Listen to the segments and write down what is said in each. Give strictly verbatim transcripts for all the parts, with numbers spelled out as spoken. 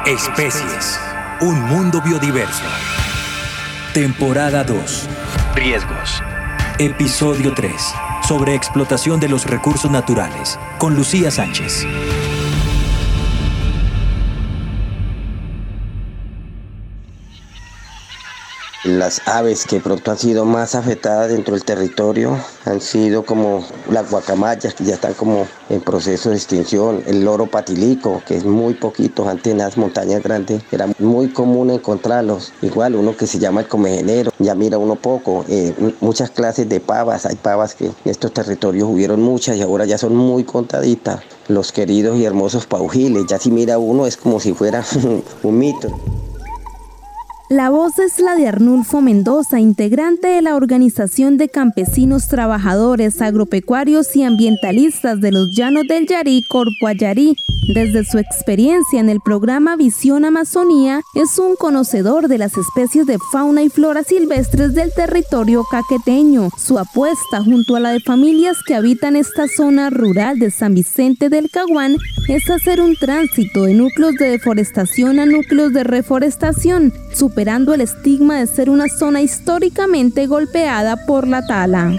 Especies, un mundo biodiverso. Temporada dos. Riesgos. Episodio tres. Sobre explotación de los recursos naturales. Con Lucía Sánchez. Las aves que pronto han sido más afectadas dentro del territorio han sido como las guacamayas, que ya están como en proceso de extinción, el loro patilico, que es muy poquito, antes en las montañas grandes era muy común encontrarlos, igual uno que se llama el comejenero, ya mira uno poco, eh, muchas clases de pavas, hay pavas que en estos territorios hubieron muchas y ahora ya son muy contaditas, los queridos y hermosos paujiles, ya si mira uno es como si fuera un mito. La voz es la de Arnulfo Mendoza, integrante de la Organización de Campesinos Trabajadores, Agropecuarios y Ambientalistas de los Llanos del Yarí, Corpuayarí. Desde su experiencia en el programa Visión Amazonía, es un conocedor de las especies de fauna y flora silvestres del territorio caqueteño. Su apuesta, junto a la de familias que habitan esta zona rural de San Vicente del Caguán, es hacer un tránsito de núcleos de deforestación a núcleos de reforestación, superando el estigma de ser una zona históricamente golpeada por la tala.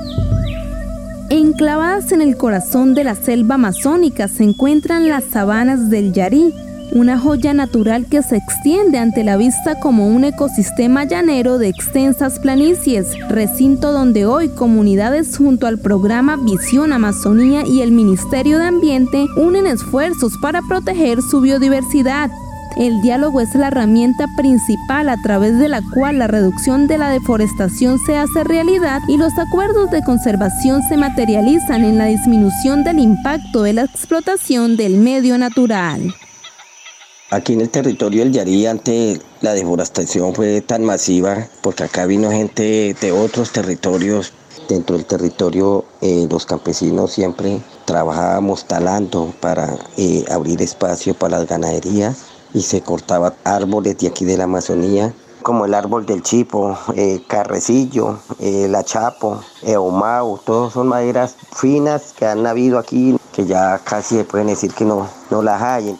Enclavadas en el corazón de la selva amazónica se encuentran las sabanas del Yarí, una joya natural que se extiende ante la vista como un ecosistema llanero de extensas planicies, recinto donde hoy comunidades junto al programa Visión Amazonía y el Ministerio de Ambiente unen esfuerzos para proteger su biodiversidad. El diálogo es la herramienta principal a través de la cual la reducción de la deforestación se hace realidad y los acuerdos de conservación se materializan en la disminución del impacto de la explotación del medio natural. Aquí en el territorio del Yarí antes la deforestación fue tan masiva porque acá vino gente de otros territorios. Dentro del territorio eh, los campesinos siempre trabajábamos talando para eh, abrir espacio para las ganaderías y se cortaban árboles de aquí de la Amazonía como el árbol del chipo, eh, carrecillo, eh, la chapo, eh, ahumado, todos son maderas finas que han habido aquí que ya casi se pueden decir que no, no las hay.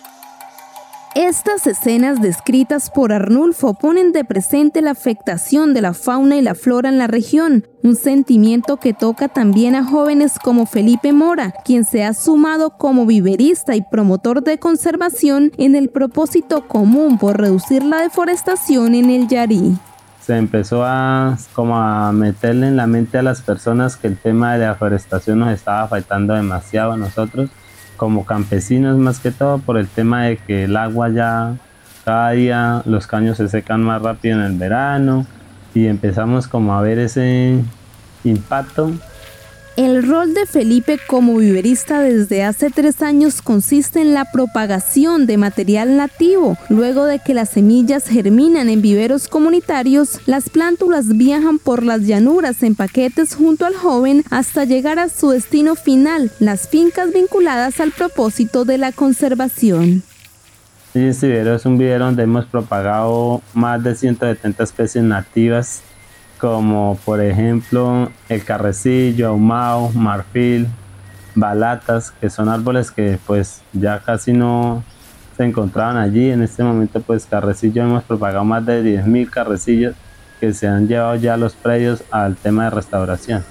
Estas escenas descritas por Arnulfo ponen de presente la afectación de la fauna y la flora en la región, un sentimiento que toca también a jóvenes como Felipe Mora, quien se ha sumado como viverista y promotor de conservación en el propósito común por reducir la deforestación en el Yarí. Se empezó a, como a meterle en la mente a las personas que el tema de la deforestación nos estaba afectando demasiado a nosotros, como campesinos más que todo por el tema de que el agua ya cada día los caños se secan más rápido en el verano y empezamos como a ver ese impacto. El rol de Felipe como viverista desde hace tres años consiste en la propagación de material nativo. Luego de que las semillas germinan en viveros comunitarios, las plántulas viajan por las llanuras en paquetes junto al joven hasta llegar a su destino final, las fincas vinculadas al propósito de la conservación. Este vivero es un vivero donde hemos propagado más de ciento setenta especies nativas, como por ejemplo el carrecillo, ahumado, marfil, balatas, que son árboles que pues ya casi no se encontraban allí. En este momento pues carrecillo hemos propagado más de diez mil carrecillos que se han llevado ya a los predios al tema de restauración.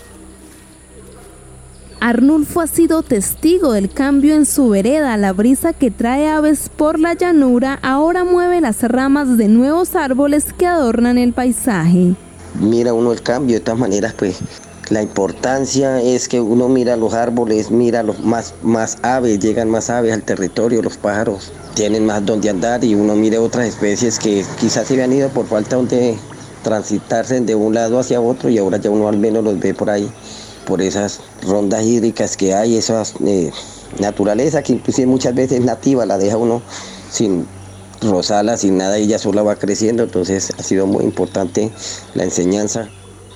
Arnulfo ha sido testigo del cambio en su vereda. La brisa que trae aves por la llanura ahora mueve las ramas de nuevos árboles que adornan el paisaje. Mira uno el cambio, de todas maneras pues la importancia es que uno mira los árboles, mira los más, más aves, llegan más aves al territorio, los pájaros tienen más donde andar y uno mira otras especies que quizás se habían ido por falta donde transitarse de un lado hacia otro y ahora ya uno al menos los ve por ahí, por esas rondas hídricas que hay, esas eh, naturaleza que inclusive muchas veces es nativa, la deja uno sin rozala, sin nada, ella sola va creciendo, entonces ha sido muy importante la enseñanza.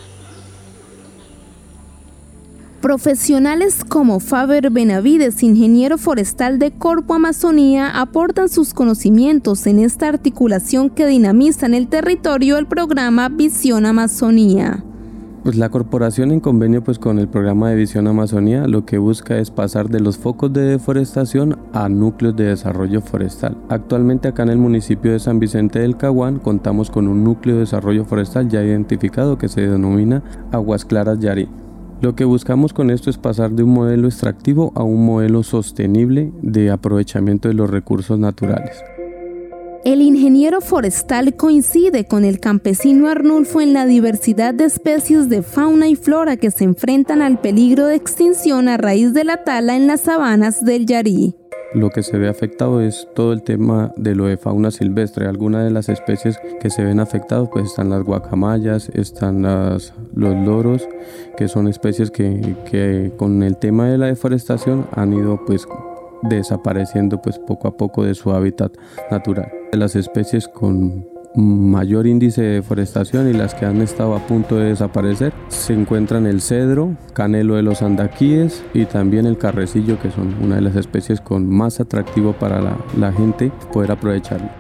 Profesionales como Faber Benavides, ingeniero forestal de Corpo Amazonía, aportan sus conocimientos en esta articulación que dinamiza en el territorio el programa Visión Amazonía. Pues la corporación, en convenio pues con el programa de Visión Amazonía, lo que busca es pasar de los focos de deforestación a núcleos de desarrollo forestal. Actualmente acá en el municipio de San Vicente del Caguán contamos con un núcleo de desarrollo forestal ya identificado que se denomina Aguas Claras Yari. Lo que buscamos con esto es pasar de un modelo extractivo a un modelo sostenible de aprovechamiento de los recursos naturales. El ingeniero forestal coincide con el campesino Arnulfo en la diversidad de especies de fauna y flora que se enfrentan al peligro de extinción a raíz de la tala en las sabanas del Yari. Lo que se ve afectado es todo el tema de lo de fauna silvestre. Algunas de las especies que se ven afectadas pues están las guacamayas, están las, los loros, que son especies que, que con el tema de la deforestación han ido pues desapareciendo pues poco a poco de su hábitat natural. Las especies con mayor índice de deforestación y las que han estado a punto de desaparecer se encuentran el cedro, canelo de los andaquíes y también el carrecillo, que son una de las especies con más atractivo para la, la gente poder aprovecharlo.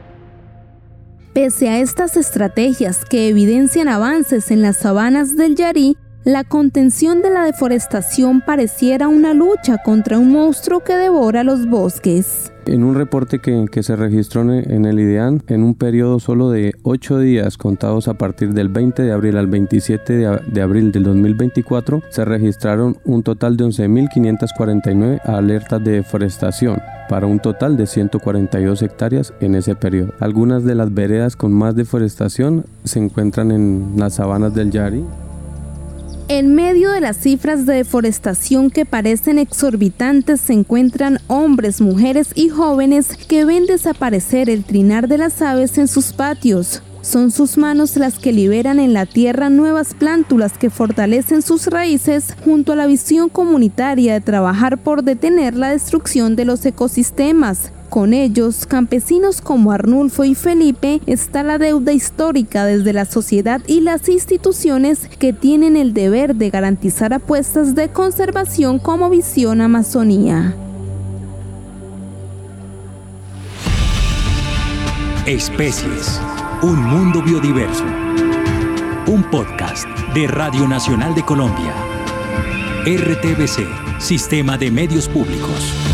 Pese a estas estrategias que evidencian avances en las sabanas del Yari, la contención de la deforestación pareciera una lucha contra un monstruo que devora los bosques. En un reporte que, que se registró en el IDEAN, en un periodo solo de ocho días contados a partir del veinte de abril al veintisiete de abril del dos mil veinticuatro, se registraron un total de once mil quinientas cuarenta y nueve alertas de deforestación, para un total de ciento cuarenta y dos hectáreas en ese periodo. Algunas de las veredas con más deforestación se encuentran en las sabanas del Yari. En medio de las cifras de deforestación que parecen exorbitantes se encuentran hombres, mujeres y jóvenes que ven desaparecer el trinar de las aves en sus patios. Son sus manos las que liberan en la tierra nuevas plántulas que fortalecen sus raíces junto a la visión comunitaria de trabajar por detener la destrucción de los ecosistemas. Con ellos, campesinos como Arnulfo y Felipe, está la deuda histórica desde la sociedad y las instituciones que tienen el deber de garantizar apuestas de conservación como Visión Amazonía. Especies, un mundo biodiverso. Un podcast de Radio Nacional de Colombia. R T V C, Sistema de Medios Públicos.